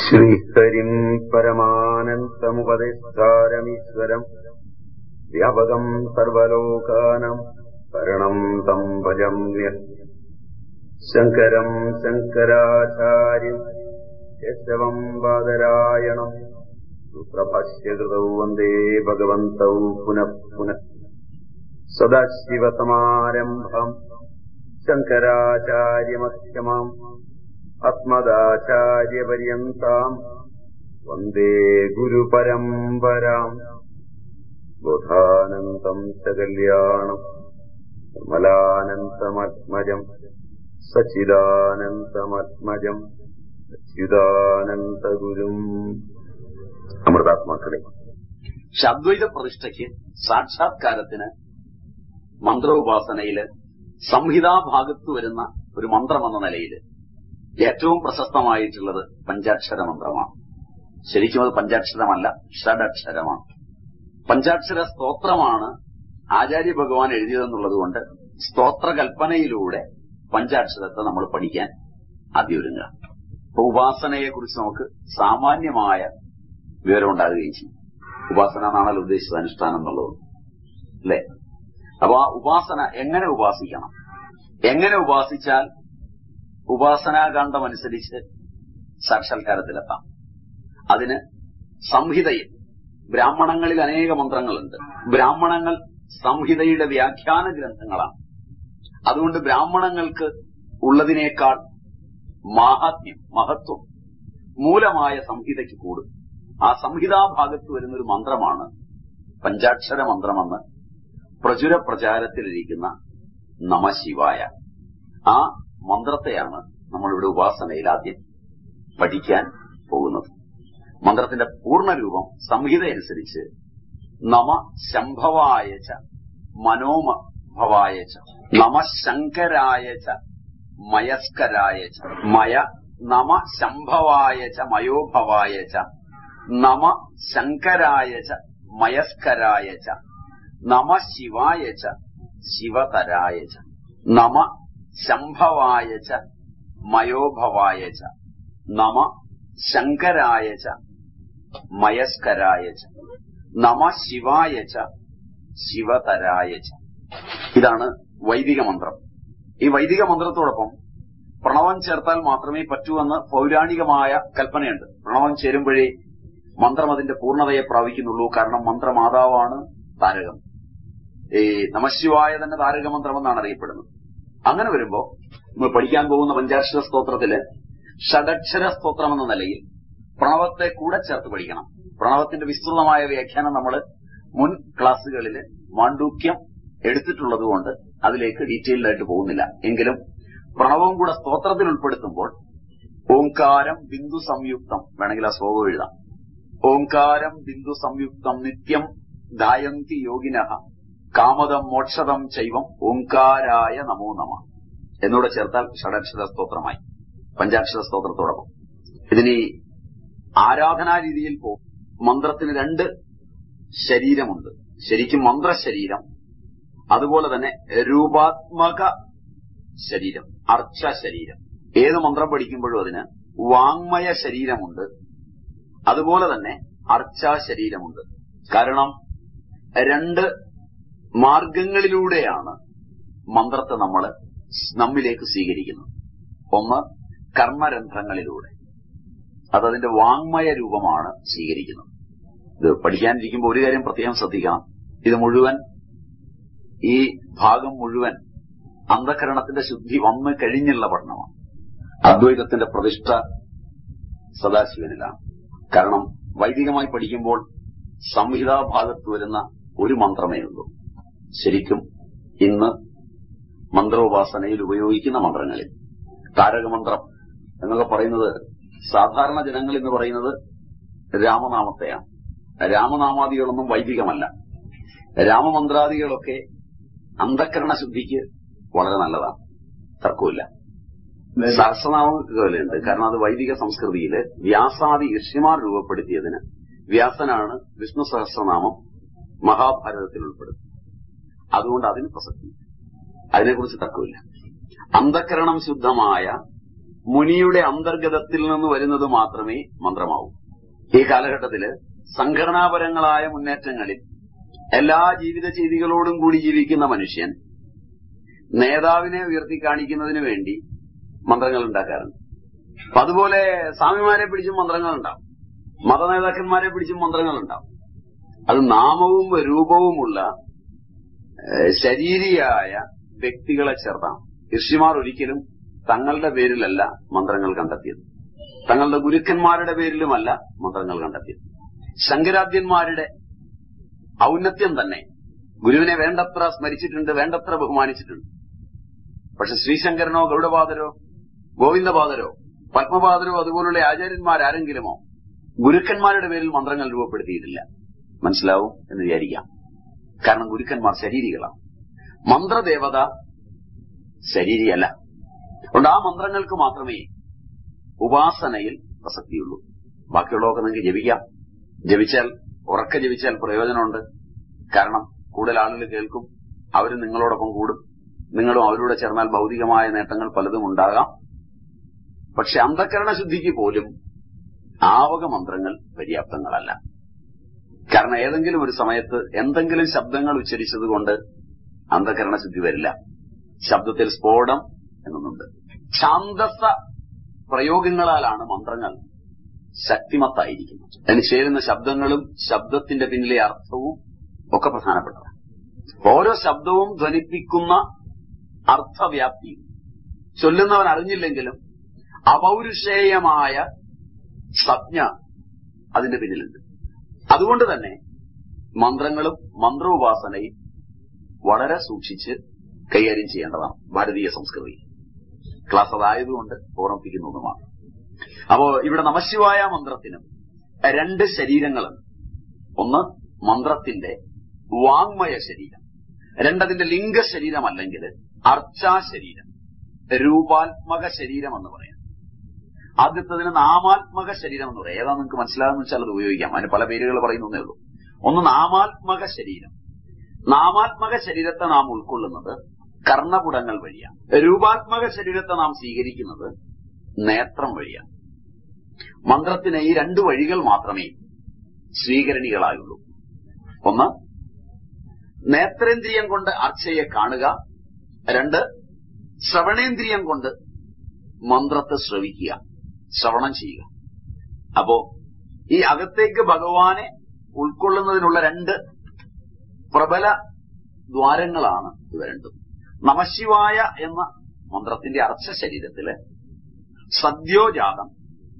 ശ്രീഹരിം പരമാനന്തമുപദേഷ്ടാരമീശ്വരം വ്യാപകം സർവലോകാനാം ശരണം തം ഭജമ്യ. ശങ്കരം ശങ്കരാചാര്യം കേശവം ബാദരായണം സൂത്രഭാഷ്യകൃതൗ വന്ദേ ഭഗവന്തൗ പുനഃ പുനഃ. സദാശിവസമാരംഭം ശങ്കരാചാര്യമധ്യമാം അസ്മദാചാര്യപര്യന്താം വന്ദേ ഗുരുപരമ്പരാം. ബോധാനന്തം സകല്യാണം നിർമ്മലാനന്തമത്മജം സച്ചിദാനന്തമത്മജം സച്ചിദാനന്ദഗുരും. അമൃതാത്മാക്കളെ, അദ്വൈത പ്രതിഷ്ഠയ്ക്ക് സാക്ഷാത്കാരത്തിന് മന്ത്രോപാസനയില് സംഹിതാഭാഗത്ത് വരുന്ന ഒരു മന്ത്രമെന്ന നിലയിൽ ഏറ്റവും പ്രശസ്തമായിട്ടുള്ളത് പഞ്ചാക്ഷര മന്ത്രമാണ്. ശരിക്കും അത് പഞ്ചാക്ഷരമല്ല, ഷഡക്ഷരമാണ്. പഞ്ചാക്ഷര സ്തോത്രമാണ് ആചാര്യ ഭഗവാൻ എഴുതിയതെന്നുള്ളതുകൊണ്ട് സ്തോത്രകൽപ്പനയിലൂടെ പഞ്ചാക്ഷരത്തെ നമ്മൾ പഠിക്കാൻ ആദ്യം ഒരുങ്ങുക. അപ്പൊ ഉപാസനയെക്കുറിച്ച് നമുക്ക് സാമാന്യമായ വിവരം ഉണ്ടാകുകയും ചെയ്യും. ഉപാസന എന്നാണല്ലോ ഉദ്ദേശിച്ചത്, അനുഷ്ഠാനം എന്നുള്ളത് അല്ലേ? അപ്പൊ ആ ഉപാസന എങ്ങനെ ഉപാസിക്കണം, എങ്ങനെ ഉപാസിച്ചാൽ ഉപാസനാകാന്ഡമനുസരിച്ച് സാക്ഷാത്കാരത്തിലെത്താം. അതിന് സംഹിതയിൽ ബ്രാഹ്മണങ്ങളിൽ അനേക മന്ത്രങ്ങളുണ്ട്. ബ്രാഹ്മണങ്ങൾ സംഹിതയുടെ വ്യാഖ്യാന ഗ്രന്ഥങ്ങളാണ്. അതുകൊണ്ട് ബ്രാഹ്മണങ്ങൾക്ക് ഉള്ളതിനേക്കാൾ മാഹാത്മ്യം, മഹത്വം മൂലമായ സംഹിതയ്ക്ക് കൂടും. ആ സംഹിതാഭാഗത്ത് വരുന്നൊരു മന്ത്രമാണ് പഞ്ചാക്ഷര മന്ത്രമെന്ന് പ്രചുര പ്രചാരത്തിലിരിക്കുന്ന നമഃശിവായ. ആ മന്ത്രത്തെയാണ് നമ്മളിവിടെ ഉപാസനയിൽ ആദ്യം പഠിക്കാൻ പോകുന്നത്. മന്ത്രത്തിന്റെ പൂർണ്ണരൂപം സംഹിതയനുസരിച്ച് നമ ശംഭവായച മനോമഭവായച നമ ശങ്കരായച മയസ്കരായച മയ നമ ശംഭവായച മയോഭവായച നമ ശങ്കരായച മയസ്കരായച നമ ശിവായച ശിവതരായച നമ ശംഭവായച മയോഭവായച നമ ശങ്കരായച മയസ്കരായച നമ ശിവായച ശിവതരായച. ഇതാണ് വൈദിക മന്ത്രം. ഈ വൈദിക മന്ത്രത്തോടൊപ്പം പ്രണവം ചേർത്താൽ മാത്രമേ പറ്റൂവെന്ന് പൗരാണികമായ കൽപ്പനയുണ്ട്. പ്രണവം ചേരുമ്പോഴേ മന്ത്രം അതിന്റെ പൂർണ്ണതയെ പ്രാപിക്കുന്നുള്ളൂ. കാരണം മന്ത്രമാതാവാണ് താരകം. ഈ നമഃശിവായ തന്നെ താരകമന്ത്രമെന്നാണ് അറിയപ്പെടുന്നത്. അങ്ങനെ വരുമ്പോ നമ്മൾ പഠിക്കാൻ പോകുന്ന പഞ്ചാക്ഷര സ്തോത്രത്തില് ഷഡക്ഷര സ്തോത്രം എന്ന നിലയിൽ പ്രണവത്തെ കൂടെ ചേർത്ത് പഠിക്കണം. പ്രണവത്തിന്റെ വിസ്തൃതമായ വ്യാഖ്യാനം നമ്മൾ മുൻ ക്ലാസുകളിൽ മാണ്ഡൂക്യം എടുത്തിട്ടുള്ളതുകൊണ്ട് അതിലേക്ക് ഡീറ്റെയിൽഡ് ആയിട്ട് പോകുന്നില്ല. എങ്കിലും പ്രണവം കൂടെ സ്തോത്രത്തിൽ ഉൾപ്പെടുത്തുമ്പോൾ ഓംകാരം ബിന്ദു സംയുക്തം, വേണമെങ്കിൽ ആ ശ്ലോകം എഴുതാം. ഓംകാരം ബിന്ദു സംയുക്തം നിത്യം ധായന്തി യോഗിനഃ കാമദം മോക്ഷദം ചൈവം ഓംകാരായ നമോ നമ എന്നൂടെ ചേർത്താൽ ഷഡക്ഷര സ്തോത്രമായി പഞ്ചാക്ഷര സ്തോത്രത്തോടൊപ്പം. ഇതിന് ആരാധനാ രീതിയിൽ പോകും. മന്ത്രത്തിന് രണ്ട് ശരീരമുണ്ട്. ശരിക്കും മന്ത്രശരീരം, അതുപോലെ തന്നെ രൂപാത്മക ശരീരം, അർച്ച ശരീരം. ഏത് മന്ത്രം പഠിക്കുമ്പോഴും അതിന് വാങ്മയ ശരീരമുണ്ട്, അതുപോലെ തന്നെ അർച്ചാ ശരീരമുണ്ട്. കാരണം രണ്ട് മാർഗങ്ങളിലൂടെയാണ് മന്ത്രത്തെ നമ്മൾ നമ്മിലേക്ക് സ്വീകരിക്കുന്നത്. ഒന്ന് കർമ്മരന്ധ്രങ്ങളിലൂടെ, അതതിന്റെ വാങ്മയ രൂപമാണ് സ്വീകരിക്കുന്നത്. ഇത് പഠിക്കാനിരിക്കുമ്പോൾ ഒരു കാര്യം പ്രത്യേകം ശ്രദ്ധിക്കണം. ഇത് മുഴുവൻ, ഈ ഭാഗം മുഴുവൻ അന്ധകരണത്തിന്റെ ശുദ്ധി വന്നു കഴിഞ്ഞുള്ള പഠനമാണ്. അദ്വൈതത്തിന്റെ പ്രതിഷ്ഠ സദാശിവനിലാണ്. കാരണം വൈദികമായി പഠിക്കുമ്പോൾ സംഹിതാഭാഗത്ത് വരുന്ന ഒരു മന്ത്രമേ ഉള്ളൂ. ശരിക്കും ഇന്ന് മന്ത്രോപാസനയിൽ ഉപയോഗിക്കുന്ന മന്ത്രങ്ങളിൽ താരകമന്ത്രം എന്നൊക്കെ പറയുന്നത് സാധാരണ ജനങ്ങൾ എന്ന് പറയുന്നത് രാമനാമത്തെയാണ്. രാമനാമാദികളൊന്നും വൈദികമല്ല. രാമമന്ത്രാദികളൊക്കെ അന്ധകരണ ശുദ്ധിക്ക് വളരെ നല്ലതാണ്, തർക്കമില്ല. സഹസ്രനാമങ്ങളുണ്ട്. കാരണം അത് വൈദിക സംസ്കൃതിയില് വ്യാസാദി ഋഷിമാർ രൂപപ്പെടുത്തിയതിന് വ്യാസനാണ് വിഷ്ണു സഹസ്രനാമം മഹാഭാരതത്തിൽ ഉൾപ്പെടുന്നത്. അതുകൊണ്ട് അതിന് പ്രസക്തി, അതിനെക്കുറിച്ച് തർക്കമില്ല. അന്ധകരണം ശുദ്ധമായ മുനിയുടെ അന്തർഗതത്തിൽ നിന്ന് വരുന്നത് മാത്രമേ മന്ത്രമാവൂ. ഈ കാലഘട്ടത്തില് സംഘടനാപരങ്ങളായ മുന്നേറ്റങ്ങളിൽ എല്ലാ ജീവിത ചെയ്തികളോടും കൂടി ജീവിക്കുന്ന മനുഷ്യൻ നേതാവിനെ ഉയർത്തി കാണിക്കുന്നതിന് വേണ്ടി മന്ത്രങ്ങൾ ഉണ്ടാക്കാറുണ്ട്. അപ്പൊ അതുപോലെ സ്വാമിമാരെ പിടിച്ചും മന്ത്രങ്ങളുണ്ടാവും, മതനേതാക്കന്മാരെ പിടിച്ചും മന്ത്രങ്ങളുണ്ടാവും. അത് നാമവും രൂപവുമുള്ള ശരീരിയായ വ്യക്തികളെ ചേർത്താണ്. ഋഷിമാർ ഒരിക്കലും തങ്ങളുടെ പേരിലല്ല മന്ത്രങ്ങൾ കണ്ടെത്തിയത്, തങ്ങളുടെ ഗുരുക്കന്മാരുടെ പേരിലുമല്ല മന്ത്രങ്ങൾ കണ്ടെത്തിയത്. ശങ്കരാദ്യന്മാരുടെ ഔന്നത്യം തന്നെ ഗുരുവിനെ വേണ്ടത്ര സ്മരിച്ചിട്ടുണ്ട്, വേണ്ടത്ര ബഹുമാനിച്ചിട്ടുണ്ട്. പക്ഷെ ശ്രീശങ്കരനോ ഗൗഡപാദരോ ഗോവിന്ദപാദരോ പത്മപാദരോ അതുപോലുള്ള ആചാര്യന്മാരാരെങ്കിലുമോ ഗുരുക്കന്മാരുടെ പേരിൽ മന്ത്രങ്ങൾ രൂപപ്പെടുത്തിയിട്ടില്ല. മനസ്സിലാവും എന്ന് വിചാരിക്കാം. കാരണം ഗുരുക്കന്മാർ ശരീരികളാണ്, മന്ത്രദേവത ശരീരിയല്ല. അതുകൊണ്ട് ആ മന്ത്രങ്ങൾക്ക് മാത്രമേ ഉപാസനയിൽ പ്രസക്തിയുള്ളൂ. ബാക്കിയുള്ളതൊക്കെ നിങ്ങൾക്ക് ജപിക്കാം. ജപിച്ചാൽ ഉറക്കെ ജപിച്ചാൽ പ്രയോജനമുണ്ട്. കാരണം കൂടുതൽ ആളുകൾ കേൾക്കും, അവർ നിങ്ങളോടൊപ്പം കൂടും, നിങ്ങളും അവരോട് ചേർന്നാൽ ഭൗതികമായ നേട്ടങ്ങൾ പലതും ഉണ്ടാകാം. പക്ഷെ അന്ധകരണ ശുദ്ധിക്ക് പോലും ആവക മന്ത്രങ്ങൾ പര്യാപ്തങ്ങളല്ല. കാരണം ഏതെങ്കിലും ഒരു സമയത്ത് എന്തെങ്കിലും ശബ്ദങ്ങൾ ഉച്ചരിച്ചതുകൊണ്ട് അന്ധകരണ ശുദ്ധി വരില്ല. ശബ്ദത്തിൽ സ്ഫോടം എന്നൊന്നുണ്ട്. ഛാന്ദസ പ്രയോഗങ്ങളാലാണ് മന്ത്രങ്ങൾ ശക്തിമത്തായിരിക്കുന്നത്. അതിന് ചേരുന്ന ശബ്ദങ്ങളും ശബ്ദത്തിന്റെ പിന്നിലെ അർത്ഥവും ഒക്കെ പ്രധാനപ്പെട്ടതാണ്. ഓരോ ശബ്ദവും ധ്വനിപ്പിക്കുന്ന അർത്ഥവ്യാപ്തിയും ചൊല്ലുന്നവൻ അറിഞ്ഞില്ലെങ്കിലും അപൗരുഷേയമായ സംജ്ഞ അതിന്റെ പിന്നിലുണ്ട്. അതുകൊണ്ട് തന്നെ മന്ത്രങ്ങളും മന്ത്രോപാസനയും വളരെ സൂക്ഷിച്ച് കൈകാര്യം ചെയ്യേണ്ടതാണ് ഭാരതീയ സംസ്കൃതി. ക്ലാസ് അതായതുകൊണ്ട് ഓർമ്മിപ്പിക്കുന്നതുമാണ്. അപ്പോ ഇവിടെ നമഃശിവായ മന്ത്രത്തിനും രണ്ട് ശരീരങ്ങളുണ്ട്. ഒന്ന് മന്ത്രത്തിന്റെ വാങ്മയ ശരീരം, രണ്ടതിന്റെ ലിംഗശരീരം അല്ലെങ്കിൽ അർച്ചാശരീരം, രൂപാത്മക ശരീരം എന്ന് പറയാം. ആദ്യത്തതിന് നാമാത്മക ശരീരം എന്ന് പറയാം. ഏതാ നിങ്ങൾക്ക് മനസ്സിലാകുന്ന വെച്ചാൽ അത് ഉപയോഗിക്കാം. അതിന് പല പേരുകൾ പറയുന്നേ ഉള്ളൂ. ഒന്ന് നാമാത്മക ശരീരം. നാമാത്മക ശരീരത്തെ നാം ഉൾക്കൊള്ളുന്നത് കർണപുടങ്ങൾ വഴിയാണ്. രൂപാത്മക ശരീരത്തെ നാം സ്വീകരിക്കുന്നത് നേത്രം വഴിയാണ്. മന്ത്രത്തിന് ഈ രണ്ട് വഴികൾ മാത്രമേ സ്വീകരണികളായുള്ളൂ. ഒന്ന് നേത്രേന്ദ്രിയം കൊണ്ട് അർച്ചയെ കാണുക, രണ്ട് ശ്രവണേന്ദ്രിയം കൊണ്ട് മന്ത്രത്തെ ശ്രവിക്കുക, ശ്രവണം ചെയ്യുക. അപ്പോ ഈ അകത്തേക്ക് ഭഗവാനെ ഉൾക്കൊള്ളുന്നതിനുള്ള രണ്ട് പ്രബല ദ്വാരങ്ങളാണ് ഇവ രണ്ടും. നമഃശിവായ എന്ന മന്ത്രത്തിന്റെ അർച്ച ശരീരത്തില് സദ്യോജാതം,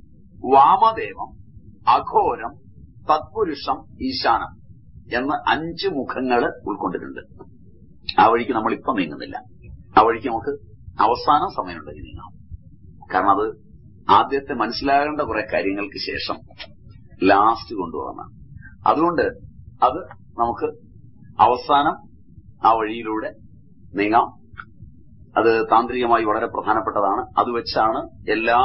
വാമദേവം, അഘോരം, തത്പുരുഷം, ഈശാനം എന്ന് 5 മുഖങ്ങൾ ഉൾക്കൊണ്ടിട്ടുണ്ട്. ആ വഴിക്ക് നമ്മൾ ഇപ്പം നീങ്ങുന്നില്ല. ആ വഴിക്ക് നമുക്ക് അവസാനം സമയമുണ്ടെങ്കിൽ നീങ്ങാം. കാരണം അത് ആദ്യത്തെ മനസ്സിലാകേണ്ട കുറെ കാര്യങ്ങൾക്ക് ശേഷം ലാസ്റ്റ് കൊണ്ടുപോകാം. അതുകൊണ്ട് അത് നമുക്ക് അവസാനം ആ വഴിയിലൂടെ നീങ്ങാം. അത് താന്ത്രികമായി വളരെ പ്രധാനപ്പെട്ടതാണ്. അത് വെച്ചാണ് എല്ലാ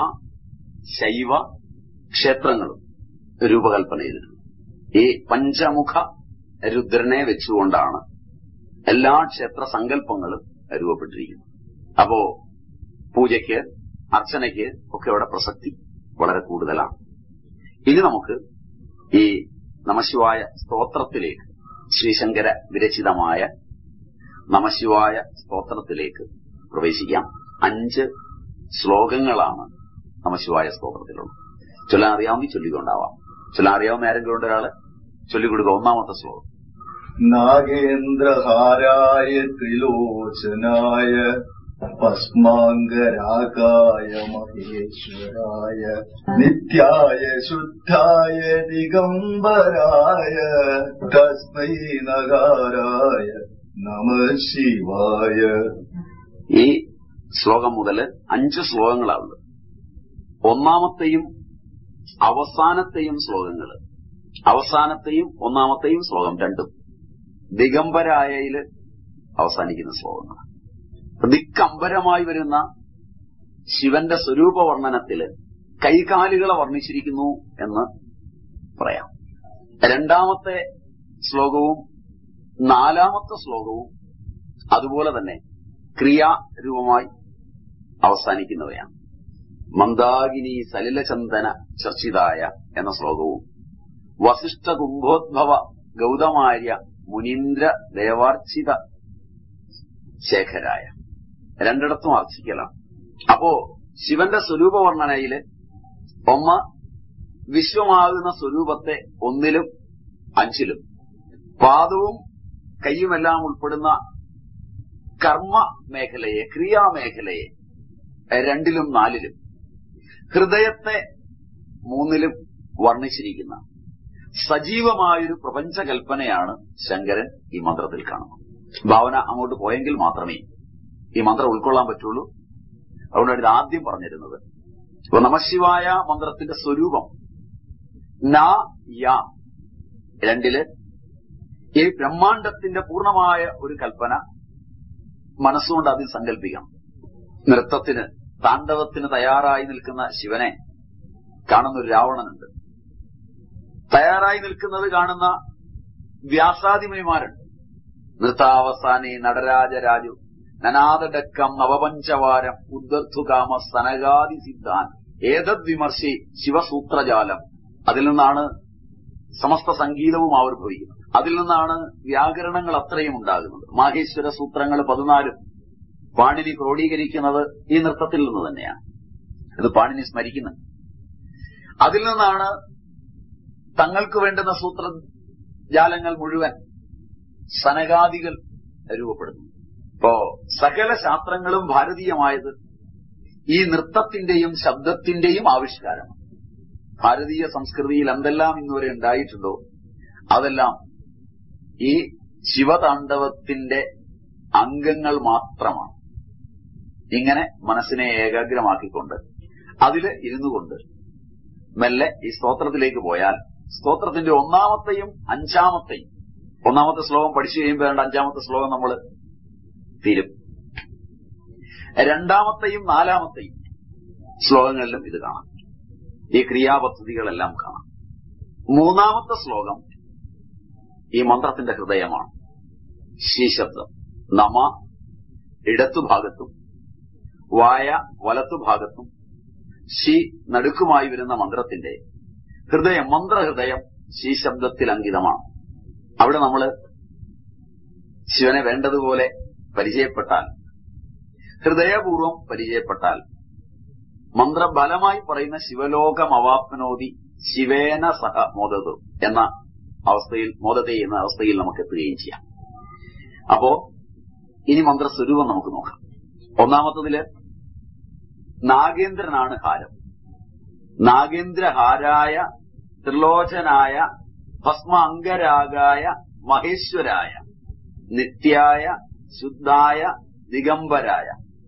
ശൈവ ക്ഷേത്രങ്ങളും രൂപകൽപ്പന ചെയ്തിട്ടുള്ളത്. ഈ പഞ്ചമുഖ രുദ്രനെ വെച്ചുകൊണ്ടാണ് എല്ലാ ക്ഷേത്ര സങ്കല്പങ്ങളും രൂപപ്പെട്ടിരിക്കുന്നത്. അപ്പോ പൂജയ്ക്ക് അർച്ചനയ്ക്ക് ഒക്കെ അവിടെ പ്രസക്തി വളരെ കൂടുതലാണ്. ഇനി നമുക്ക് ഈ നമഃശിവായ സ്തോത്രത്തിലേക്ക്, ശ്രീശങ്കര വിരചിതമായ നമഃശിവായ സ്തോത്രത്തിലേക്ക് പ്രവേശിക്കാം. 5 ശ്ലോകങ്ങളാണ് നമഃശിവായ സ്തോത്രത്തിലുള്ളത്. ചൊല്ലാൻ അറിയാവുന്ന ചൊല്ലിക്കൊണ്ടാവാം. ചൊല്ലാൻ അറിയാവുന്ന ആരെങ്കിലും ഉണ്ട് ഒരാള് ചൊല്ലിക്കൊടുക്കുക. ഒന്നാമത്തെ ശ്ലോകം. നാഗേന്ദ്രഹാരായ ത്രിലോചനായ ഭസ്മാംഗരാഗായ മഹേശ്വരായ നിത്യായ ശുദ്ധായ ദിഗംബരായ തസ്മൈ നഗാരായ നമഃശിവായ. ഈ ശ്ലോകം മുതൽ 5 ശ്ലോകങ്ങളാണുള്ളത്. ഒന്നാമത്തെയും അവസാനത്തെയും ശ്ലോകങ്ങള്, അവസാനത്തെയും ഒന്നാമത്തെയും ശ്ലോകം രണ്ടും ദിഗംബരായയില് അവസാനിക്കുന്ന ശ്ലോകങ്ങളാണ്. ദിക്കംബരമായി വരുന്ന ശിവന്റെ സ്വരൂപ വർണ്ണനത്തില് കൈകാലുകളെ വർണ്ണിച്ചിരിക്കുന്നു എന്ന് പറയാം. രണ്ടാമത്തെ ശ്ലോകവും 4-ാമത്തെ ശ്ലോകവും അതുപോലെ തന്നെ ക്രിയാരൂപമായി അവസാനിക്കുന്നവയാണ്. മന്ദാകിനി സലിലചന്ദന ചർച്ചിതായ എന്ന ശ്ലോകവും വസിഷ്ഠ കുംഭോദ്ഭവ ഗൗതമാര്യ മുനീന്ദ്ര ദേവാർച്ചിത ശേഖരായ രണ്ടിടത്തും അർച്ചിക്കലാണ്. അപ്പോ ശിവന്റെ സ്വരൂപ വർണ്ണനയില് ഒന്ന് വിശ്വമാകുന്ന സ്വരൂപത്തെ 1-ലും 5-ലും, പാദവും കൈയുമെല്ലാം ഉൾപ്പെടുന്ന കർമ്മ മേഖലയെ, ക്രിയാമേഖലയെ 2-ലും 4-ലും, ഹൃദയത്തെ 3-ലും വർണ്ണിച്ചിരിക്കുന്ന സജീവമായൊരു പ്രപഞ്ചകൽപ്പനയാണ് ശങ്കരൻ ഈ മന്ത്രത്തിൽ കാണുന്നത്. ഭാവന അങ്ങോട്ട് പോയെങ്കിൽ മാത്രമേ ഈ മന്ത്രം ഉൾക്കൊള്ളാൻ പറ്റുള്ളൂ. അതുകൊണ്ടാണ് ഇത് ആദ്യം പറഞ്ഞിരുന്നത്. അപ്പൊ നമഃശിവായ മന്ത്രത്തിന്റെ സ്വരൂപം ന യ 2-ല് ഈ ബ്രഹ്മാണ്ടത്തിന്റെ പൂർണ്ണമായ ഒരു കൽപ്പന മനസ്സുകൊണ്ട് അതിൽ സങ്കല്പിക്കണം. നൃത്തത്തിന്, താണ്ഡവത്തിന് തയ്യാറായി നിൽക്കുന്ന ശിവനെ കാണുന്ന ഒരു രാവണനുണ്ട്. തയ്യാറായി നിൽക്കുന്നത് കാണുന്ന വ്യാസാദിമുനിമാരുണ്ട്. നൃത്താവസാനി നടരാജരാജു നനാദടക്കം നവപഞ്ചവാരം ഉദ്ധർത്തുകാമ സനകാദി സിദ്ധാൻ ഏതദ് വിമർശി ശിവസൂത്രജാലം. അതിൽ നിന്നാണ് സമസ്ത സംഗീതവും ആവിർഭവിക്കുന്നത്. അതിൽ നിന്നാണ് വ്യാകരണങ്ങൾ അത്രയും ഉണ്ടാകുന്നത്. മാഹേശ്വര സൂത്രങ്ങൾ 14 പാണിനി ക്രോഡീകരിക്കുന്നത് ഈ നൃത്തത്തിൽ നിന്ന് തന്നെയാണ്. ഇത് പാണിനി സ്മരിക്കുന്നത്. അതിൽ നിന്നാണ് തങ്ങൾക്ക് വേണ്ടുന്ന സൂത്രജാലങ്ങൾ മുഴുവൻ സനകാദികൾ രൂപപ്പെടുന്നു. ഇപ്പോ സകല ശാസ്ത്രങ്ങളും ഭാരതീയമായത് ഈ നൃത്തത്തിന്റെയും ശബ്ദത്തിന്റെയും ആവിഷ്കാരമാണ്. ഭാരതീയ സംസ്കൃതിയിൽ എന്തെല്ലാം ഇന്നുവരെ ഉണ്ടായിട്ടുണ്ടോ അതെല്ലാം ഈ ശിവതാണ്ഡവത്തിന്റെ അംഗങ്ങൾ മാത്രമാണ്. ഇങ്ങനെ മനസ്സിനെ ഏകാഗ്രമാക്കിക്കൊണ്ട് അതിൽ ഇരുന്നുകൊണ്ട് മെല്ലെ ഈ സ്തോത്രത്തിലേക്ക് പോയാൽ സ്തോത്രത്തിന്റെ 1-മത്തെയും 5-മത്തെയും 1-മത്തെ ശ്ലോകം പഠിച്ചു കഴിയുമ്പോൾ 5-മത്തെ ശ്ലോകം നമ്മൾ തീരും. 2-മത്തെയും 4-മത്തെയും ശ്ലോകങ്ങളിലും ഇത് കാണാം. ഈ ക്രിയാപദ്ധതികളെല്ലാം കാണാം. 3-മത്തെ ശ്ലോകം ഈ മന്ത്രത്തിന്റെ ഹൃദയമാണ്. ശീശബ്ദം നമ ഇടത്തുഭാഗത്തും വായ വലത്തുഭാഗത്തും ശി നടുക്കുമായി വരുന്ന മന്ത്രത്തിന്റെ ഹൃദയം, മന്ത്രഹൃദയം ശീശബ്ദത്തിൽ അങ്കിതമാണ്. അവിടെ നമ്മൾ ശിവനെ വേണ്ടതുപോലെ പരിചയപ്പെട്ടാൽ, ഹൃദയപൂർവം പരിചയപ്പെട്ടാൽ, മന്ത്രബലമായി പറയുന്ന ശിവലോകമവാപ്നോതി ശിവേന സഹ മോദതു എന്ന അവസ്ഥയിൽ, മോദത്തെ എന്ന അവസ്ഥയിൽ നമുക്ക് എത്തുകയും ചെയ്യാം. അപ്പോ ഇനി മന്ത്രസ്വരൂപം നമുക്ക് നോക്കാം. 1-മത്തതില് നാഗേന്ദ്രനാണ് ഹാരം. നാഗേന്ദ്രഹാരായ ത്രിലോചനായ ഭസ്മ അംഗരാഗായ മഹേശ്വരായ നിത്യായ ശുദ്ധായ ദിഗംബരായ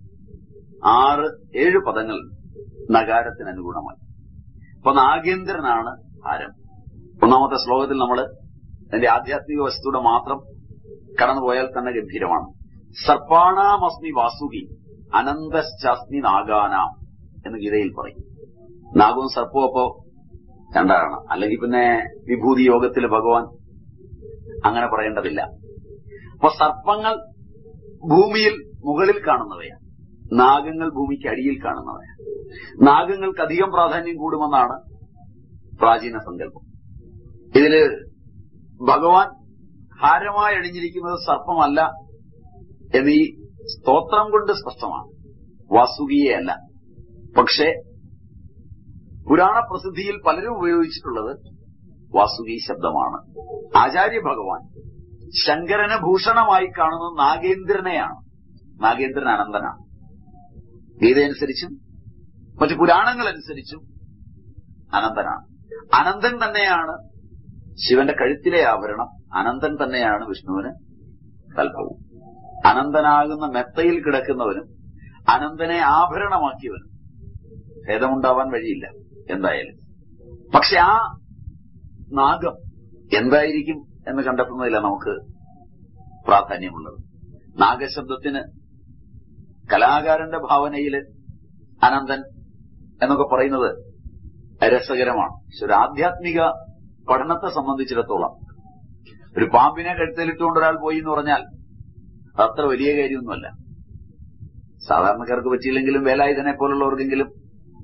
6-7 പദങ്ങൾ നഗാരത്തിന് അനുഗുണമായി. അപ്പൊ നാഗേന്ദ്രനാണ് ഹാരം. 1-മത്തെ ശ്ലോകത്തിൽ നമ്മൾ അതിന്റെ ആധ്യാത്മിക വസ്തുത മാത്രം കടന്നുപോയാൽ തന്നെ ഗംഭീരമാണ്. സർപ്പാണാമസ്മി വാസുകി അനന്തശ്ചാസ്മി നാഗാനാം എന്ന് ഗീതയിൽ പറയും. നാഗവും സർപ്പവും അപ്പോ രണ്ടാണ്. അല്ലെങ്കിൽ പിന്നെ വിഭൂതി യോഗത്തിൽ ഭഗവാൻ അങ്ങനെ പറയേണ്ടതില്ല. അപ്പൊ സർപ്പങ്ങൾ ഭൂമിയിൽ മുകളിൽ കാണുന്നവയാണ്, നാഗങ്ങൾ ഭൂമിക്ക് അടിയിൽ കാണുന്നവയാണ്. നാഗങ്ങൾക്ക് അധികം പ്രാധാന്യം കൂടുമെന്നാണ് പ്രാചീന സങ്കല്പം. ഇതില് ഭഗവാൻ ഹാരമായി അണിഞ്ഞിരിക്കുന്നത് സർപ്പമല്ല എന്ന് ഈ സ്തോത്രം കൊണ്ട് സ്പഷ്ടമാണ്. വാസുകിയെ അല്ല. പക്ഷേ പുരാണ പ്രസിദ്ധിയിൽ പലരും ഉപയോഗിച്ചിട്ടുള്ളത് വാസുകി ശബ്ദമാണ്. ആചാര്യ ഭഗവാൻ ശങ്കരന് ഭൂഷണമായി കാണുന്നത് നാഗേന്ദ്രനെയാണ്. നാഗേന്ദ്രൻ അനന്തനാണ്. ഗീതയനുസരിച്ചും മറ്റു പുരാണങ്ങളനുസരിച്ചും അനന്തനാണ്. അനന്തൻ തന്നെയാണ് ശിവന്റെ കഴുത്തിലെ ആഭരണം. അനന്തൻ തന്നെയാണ് വിഷ്ണുവിന് കൽപ്പവും. അനന്തനാകുന്ന മെത്തയിൽ കിടക്കുന്നവനും അനന്തനെ ആഭരണമാക്കിയവനും ഭേദമുണ്ടാവാൻ വഴിയില്ല എന്തായാലും. പക്ഷെ ആ നാഗം എന്തായിരിക്കും എന്ന് കണ്ടെത്തുന്നതില്ല നമുക്ക് പ്രാധാന്യമുള്ളത്. നാഗശബ്ദത്തിന് കലാകാരന്റെ ഭാവനയില് അനന്തൻ എന്നൊക്കെ പറയുന്നത് രസകരമാണ്. പക്ഷെ ഒരു ആധ്യാത്മിക പഠനത്തെ സംബന്ധിച്ചിടത്തോളം ഒരു പാമ്പിനെ കഴുത്തിലിട്ടുകൊണ്ട് ഒരാൾ പോയി എന്ന് പറഞ്ഞാൽ അത്ര വലിയ കാര്യമൊന്നുമല്ല. സാധാരണക്കാർക്ക് പറ്റിയില്ലെങ്കിലും വേലായുധനെ പോലുള്ളവർക്കെങ്കിലും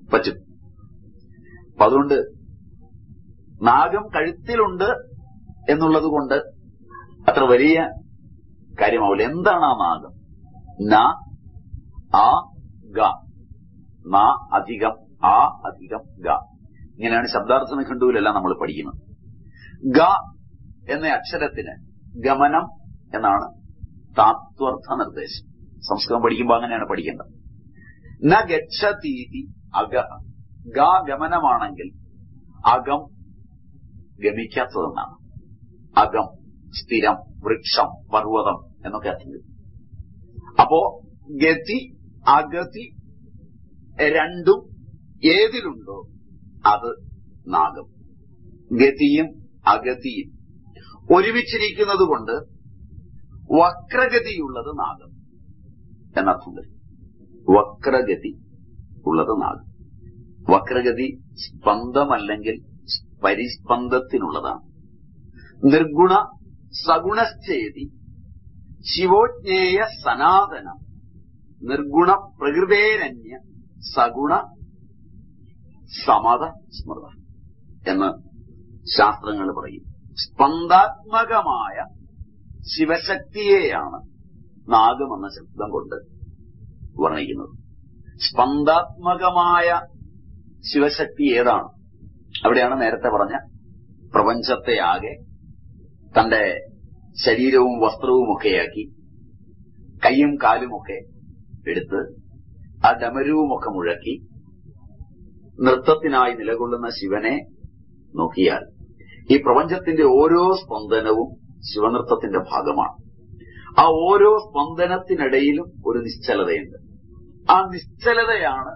പറ്റും. അപ്പൊ അതുകൊണ്ട് നാഗം കഴുത്തിലുണ്ട് എന്നുള്ളത് കൊണ്ട് അത്ര വലിയ കാര്യമാവില്ല. എന്താണ് ആ നാഗം? ന ആ ഗ, ന അധികം ആ അധികം ഗ. ഇങ്ങനെയാണ് ശബ്ദാർത്ഥ നിഘണ്ടുവിലെല്ലാം നമ്മൾ പഠിക്കുന്നത്. ഗ എന്ന അക്ഷരത്തിന് ഗമനം എന്നാണ് താത്വർത്ഥ നിർദ്ദേശം. സംസ്കൃതം പഠിക്കുമ്പോൾ അങ്ങനെയാണ് പഠിക്കേണ്ടത്. ന ഗച്ഛതീതി അഗ. ഗ ഗമനമാണെങ്കിൽ അകം ഗമിക്കാത്തതെന്നാണ്. അകം സ്ഥിരം, വൃക്ഷം, പർവ്വതം എന്നൊക്കെ അർത്ഥം വരും. അപ്പോ ഗതി അഗതി രണ്ടും ഏതിലുണ്ടോ അത് നാഗം. ഗതിയും അഗതിയും ഒരുമിച്ചിരിക്കുന്നത് കൊണ്ട് വക്രഗതിയുള്ളത് നാഗം എന്നർത്ഥം വരും. വക്രഗതി ഉള്ളത് നാഗം. വക്രഗതി സ്പന്ദമല്ലെങ്കിൽ പരിസ്പന്ദത്തിനുള്ളതാണ്. നിർഗുണ സഗുണശ്ചേതി ശിവോജ്ഞേയ സനാതനം നിർഗുണ പ്രകൃതേരന്യ സഗുണ സമത സ്മൃത എന്ന് ശാസ്ത്രങ്ങൾ പറയും. സ്പന്ദാത്മകമായ ശിവശക്തിയെയാണ് നാഗമെന്ന ശബ്ദം കൊണ്ട് വർണ്ണിക്കുന്നത്. സ്പന്ദാത്മകമായ ശിവശക്തി ഏതാണ്? അവിടെയാണ് നേരത്തെ പറഞ്ഞ പ്രപഞ്ചത്തെ ആകെ തന്റെ ശരീരവും വസ്ത്രവുമൊക്കെയാക്കി കൈയും കാലുമൊക്കെ എടുത്ത് ആ ഡമരുവുമൊക്കെ മുഴക്കി നൃത്തത്തിനായി നിലകൊള്ളുന്ന ശിവനെ നോക്കിയാൽ ഈ പ്രപഞ്ചത്തിന്റെ ഓരോ സ്പന്ദനവും ശിവനൃത്തത്തിന്റെ ഭാഗമാണ്. ആ ഓരോ സ്പന്ദനത്തിനിടയിലും ഒരു നിശ്ചലതയുണ്ട്. ആ നിശ്ചലതയാണ്,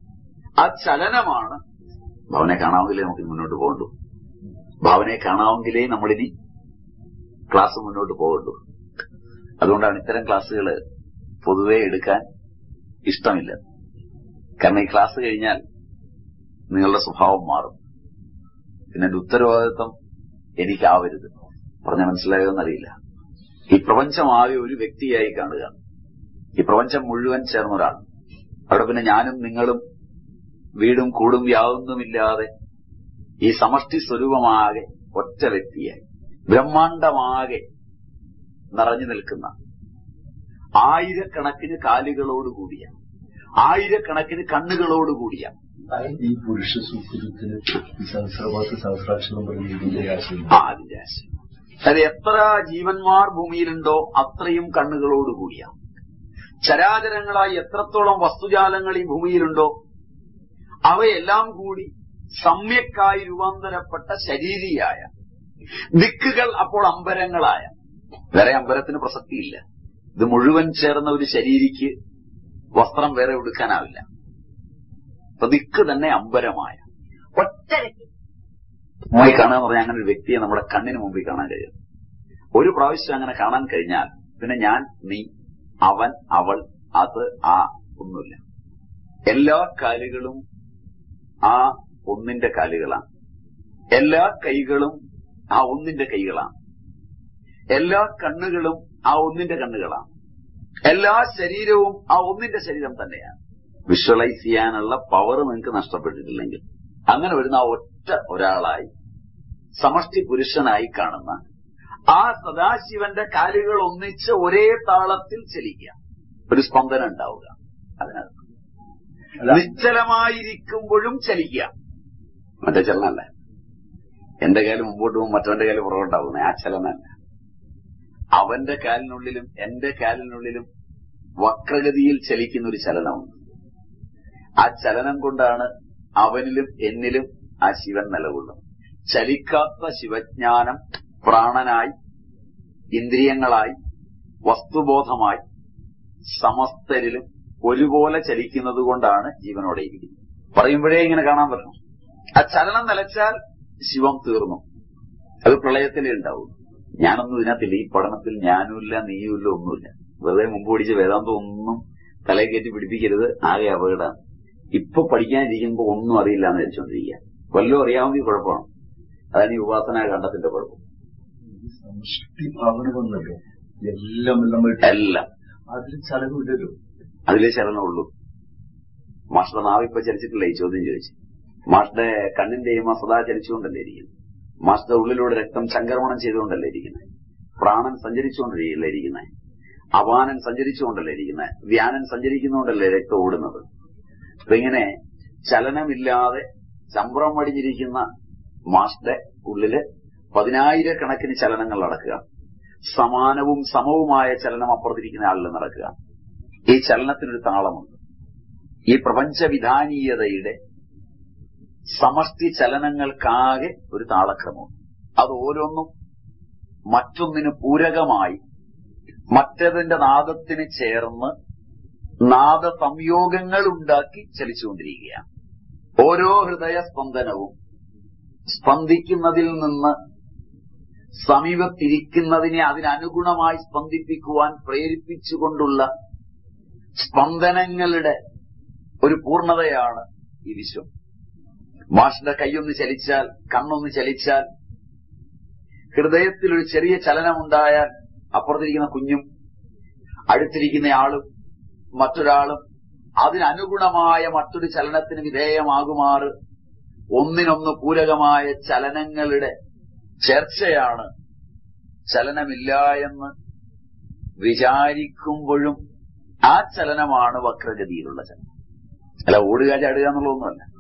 ആ ചലനമാണ്. ഭാവനെ കാണാമെങ്കിലേ നമുക്ക് മുന്നോട്ട് പോകണ്ടു. ഭാവനയെ കാണാമെങ്കിലേ നമ്മളിനി ക്ലാസ് മുന്നോട്ട് പോകണ്ടു. അതുകൊണ്ടാണ് ഇത്തരം ക്ലാസ്സുകൾ പൊതുവെ എടുക്കാൻ ഇഷ്ടമില്ല. കാരണം ഈ ക്ലാസ് കഴിഞ്ഞാൽ നിങ്ങളുടെ സ്വഭാവം മാറും. പിന്നെ എന്റെ ഉത്തരവാദിത്വം എനിക്കാവരുത്. പറഞ്ഞ മനസ്സിലായോ എന്നറിയില്ല. ഈ പ്രപഞ്ചമാകെ ഒരു വ്യക്തിയായി കാണുക. ഈ പ്രപഞ്ചം മുഴുവൻ ചേർന്നൊരാൾ. അവിടെ പിന്നെ ഞാനും നിങ്ങളും വീടും കൂടും യാതൊന്നുമില്ലാതെ ഈ സമഷ്ടി സ്വരൂപമാകെ ഒറ്റ വ്യക്തിയായി ബ്രഹ്മാണ്ടമാകെ നിറഞ്ഞു നിൽക്കുന്ന ആയിരക്കണക്കിന് കാലുകളോടുകൂടിയ ആയിരക്കണക്കിന് കണ്ണുകളോടുകൂടിയ ഈ പുരുഷ സൂക്തത്തിന് സഹസ്രാക്ഷരം അതിന്റെ ആശയം. അതായത് എത്ര ജീവന്മാർ ഭൂമിയിലുണ്ടോ അത്രയും കണ്ണുകളോടുകൂടിയ ചരാചരങ്ങളായി എത്രത്തോളം വസ്തുജാലങ്ങൾ ഈ ഭൂമിയിലുണ്ടോ അവയെല്ലാം കൂടി സമ്യക്കായി രൂപാന്തരപ്പെട്ട ശരീരിയായ ദിക്കുകൾ അപ്പോൾ അമ്പരങ്ങളായ. വേറെ അമ്പരത്തിന് പ്രസക്തിയില്ല. ഇത് മുഴുവൻ ചേർന്ന ഒരു ശരീരിക്ക് വസ്ത്രം വേറെ ഉടുക്കാനാവില്ല. അപ്പൊ ദിക്ക് തന്നെ അമ്പരമായ ഒറ്റ മുമ്പിൽ കാണുക എന്ന് പറഞ്ഞാൽ അങ്ങനെ ഒരു വ്യക്തിയെ നമ്മുടെ കണ്ണിന് മുമ്പിൽ കാണാൻ കഴിയും. ഒരു പ്രാവശ്യം അങ്ങനെ കാണാൻ കഴിഞ്ഞാൽ പിന്നെ ഞാൻ, നീ, അവൻ, അവൾ, അത്, ആ ഒന്നുമില്ല. എല്ലാ കാലുകളും ആ ഒന്നിന്റെ കാലുകളാണ്. എല്ലാ കൈകളും ആ ഒന്നിന്റെ കൈകളാണ്. എല്ലാ കണ്ണുകളും ആ ഒന്നിന്റെ കണ്ണുകളാണ്. എല്ലാ ശരീരവും ആ ഒന്നിന്റെ ശരീരം തന്നെയാണ്. വിഷ്വലൈസ് ചെയ്യാനുള്ള പവർ നിങ്ങൾക്ക് നഷ്ടപ്പെട്ടിട്ടില്ലെങ്കിൽ അങ്ങനെ വരുന്ന ആ ഒറ്റ ഒരാളായി സമഷ്ടി പുരുഷനായി കാണുന്ന ആ സദാശിവന്റെ കാലുകൾ ഒന്നിച്ച് ഒരേ താളത്തിൽ ചലിക്കുക, ഒരു സ്പന്ദനം ഉണ്ടാവുക. അതിനകത്ത് നിശ്ചലമായിരിക്കുമ്പോഴും ചലിക്കുക. മറ്റേ ചലനമല്ല. എന്റെ കാല് മുമ്പോട്ട് പോകും, മറ്റവന്റെ കാല് പുറകോട്ടാവുന്നത് ആ ചലനമല്ല. അവന്റെ കാലിനുള്ളിലും എന്റെ കാലിനുള്ളിലും വക്രഗതിയിൽ ചലിക്കുന്ന ഒരു ചലനമുണ്ട്. ആ ചലനം കൊണ്ടാണ് അവനിലും എന്നിലും ആ ശിവൻ നിലകൊള്ളും. ചലിക്കാത്ത ശിവജ്ഞാനം പ്രാണനായി, ഇന്ദ്രിയങ്ങളായി, വസ്തുബോധമായി സമസ്തരിലും ഒരുപോലെ ചലിക്കുന്നത് കൊണ്ടാണ് ജീവനോടെ ഇരിക്കുന്നത്. പറയുമ്പോഴേ ഇങ്ങനെ കാണാൻ പറ്റണം. ആ ചലനം നിലച്ചാൽ ശിവം തീർന്നു. അത് പ്രളയത്തിലേ ഉണ്ടാവും. ഞാനൊന്നും ഇതിനകത്തില്ല. ഈ പഠനത്തിൽ ഞാനുമില്ല, നീയുമില്ല, ഒന്നുമില്ല. വെറുതെ മുമ്പ് പഠിച്ച വേദാന്തം ഒന്നും തലയിൽ കയറ്റി പിടിപ്പിക്കരുത്. ആകെ അപകടമാണ്. ഇപ്പൊ പഠിക്കാനിരിക്കുമ്പോ ഒന്നും അറിയില്ല എന്ന് വെച്ചോണ്ടിരിക്കുക. വല്ലതും അറിയാവുന്ന കുഴപ്പമാണ്. അതാണ് ഈ ഉപാസന ഖണ്ഡത്തിന്റെ കുഴപ്പം. സമഷ്ടി ഭാവന വന്നല്ലോ. എല്ലാം എല്ലാം അതിൽ ചലനമില്ലല്ലോ. അതിലേ ചലനമുള്ളൂ. മാഷ്ടെ നാവിപ്പ ചലിച്ചിട്ടില്ല ഈ ചോദ്യം ചോദിച്ചു. മാഷ്ടെ കണ്ണിന്റെയും സദാ ചലിച്ചുകൊണ്ടല്ലേ ഇരിക്കുന്നത്. മാഷ്ടെ ഉള്ളിലൂടെ രക്തം ചംക്രമണം ചെയ്തുകൊണ്ടല്ലേ ഇരിക്കുന്നത്. പ്രാണൻ സഞ്ചരിച്ചുകൊണ്ടല്ലേ ഇരിക്കുന്നത്. അപാനൻ സഞ്ചരിച്ചുകൊണ്ടല്ലേ ഇരിക്കുന്നത്. വ്യാനൻ സഞ്ചരിക്കുന്നുകൊണ്ടല്ലേ രക്തം ഓടുന്നത്. അപ്പൊ ഇങ്ങനെ ചലനമില്ലാതെ ചമ്പ്രം വടിഞ്ഞിരിക്കുന്ന മാഷ്ടെ ഉള്ളില് 10,000-കണക്കിന് ചലനങ്ങൾ നടക്കുക. സമാനവും സമവുമായ ചലനം അപ്പുറത്തിരിക്കുന്ന ആളിൽ നടക്കുക. ഈ ചലനത്തിനൊരു താളമുണ്ട്. ഈ പ്രപഞ്ചവിധാനീയതയുടെ സമഷ്ടി ചലനങ്ങൾക്കാകെ ഒരു താളക്രമമുണ്ട്. അത് ഓരോന്നും മറ്റൊന്നിന് പൂരകമായി മറ്റതിന്റെ നാദത്തിന് ചേർന്ന് നാദ സംയോഗങ്ങൾ ഉണ്ടാക്കി ചലിച്ചുകൊണ്ടിരിക്കുകയാണ്. ഓരോ ഹൃദയ സ്പന്ദനവും സ്പന്ദിക്കുന്നതിൽ നിന്ന് സമീപത്തിരിക്കുന്നതിനെ അതിനനുഗുണമായി സ്പന്ദിപ്പിക്കുവാൻ പ്രേരിപ്പിച്ചുകൊണ്ടുള്ള സ്പന്ദനങ്ങളുടെ ഒരു പൂർണ്ണതയാണ് ഈ വിശ്വം. മാഷിന്റെ കൈയൊന്ന് ചലിച്ചാൽ, കണ്ണൊന്ന് ചലിച്ചാൽ, ഹൃദയത്തിലൊരു ചെറിയ ചലനമുണ്ടായാൽ അപ്പുറത്തിരിക്കുന്ന കുഞ്ഞും അടുത്തിരിക്കുന്നയാളും മറ്റൊരാളും അതിനനുഗുണമായ മറ്റൊരു ചലനത്തിന് വിധേയമാകുമാറ് ഒന്നിനൊന്ന് പൂരകമായ ചലനങ്ങളുടെ ചർച്ചയാണ് ചലനമില്ല എന്ന് വിചാരിക്കുമ്പോഴും ആ ചലനമാണ് വക്രഗതിയിലുള്ള ചലനം. അല്ല ഓടുക ചാടുക എന്നുള്ളതൊന്നുമല്ല.